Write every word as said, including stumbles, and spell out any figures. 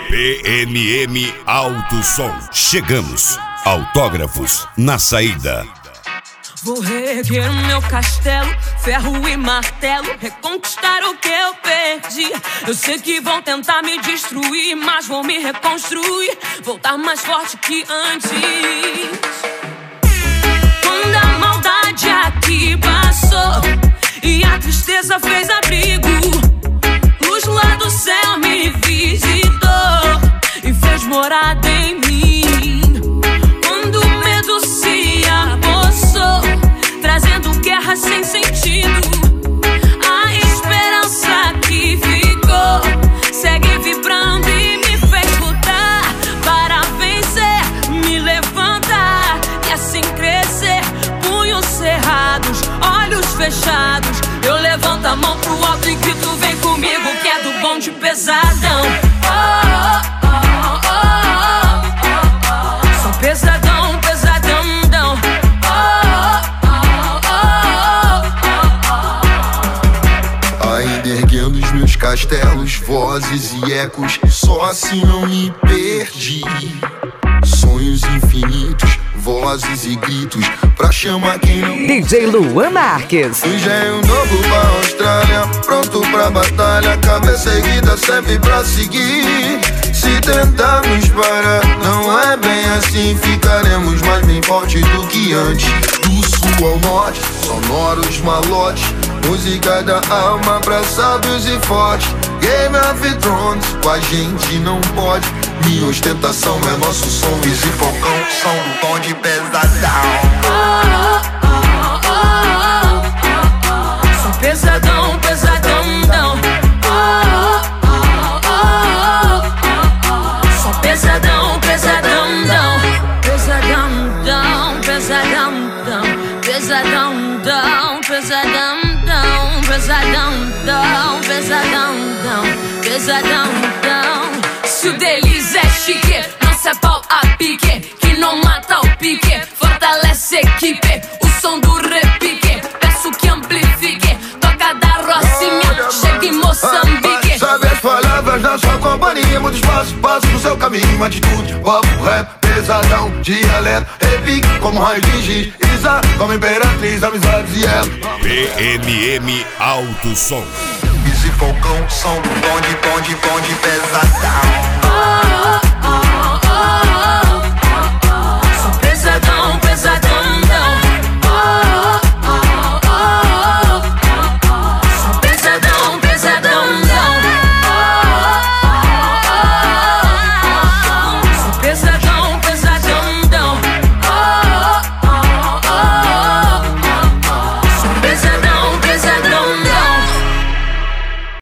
P M M Alto Som. Chegamos. Autógrafos na saída. Vou reerguer o meu castelo, ferro e martelo, reconquistar o que eu perdi. Eu sei que vão tentar me destruir, mas vou me reconstruir, voltar mais forte que antes. Quando a maldade aqui passou e a tristeza fez abrigo, luz lá do céu me visitou e fez morada em mim. Quando o medo se apossou, trazendo guerra sem sentido, a esperança que ficou segue vibrando e me fez lutar para vencer, me levantar e assim crescer. Punhos cerrados, olhos fechados, eu levanto a mão pro alto e grito: vem comigo que é do bonde pesadão. Oh, oh, oh, oh, oh, oh. Sou pesadão, pesadão, dão. Ainda erguendo os meus castelos, vozes e ecos, só assim não me perdi. Sonhos infinitos, vozes e gritos, pra chamar quem não... D J Luan Marques. Engenho novo pra Austrália, pronto pra batalha, cabeça erguida serve pra seguir. Se tentarmos parar, não é bem assim, ficaremos mais bem fortes do que antes. Do sul ao norte, sonoros malotes, música da alma pra sábios e fortes. Game of Thrones, com a gente não pode. Minha ostentação é nosso som, Easy Falcão, som do bonde pesadão. Oh, oh, oh, oh, oh. Sou pesadão, pesadão, dão. Oh, oh, oh, oh, oh. Sou pesadão, pesadão, dão. Pesadão, dão, pesadão, dão. Pesadão, dão, pesadão, dão. Pesadão, dão, pesadão, dão. Pesadão, dão. Se o deles é chique, nosso é pau a pique, que não mata o pique, fortalece a equipe. O som do repique, peço que amplifique. Toca da Rocinha, chega em Moçambique. Sabe as palavras da sua companhia, muito espaço, passo no seu caminho, atitude, papo, rap, pesadão, dialeto, repique como raio de giz, Isa, como imperatriz, amizades e ela. P M M Alto Som. Easy Falcão, som do bonde, bonde, bonde pesadão. Oh,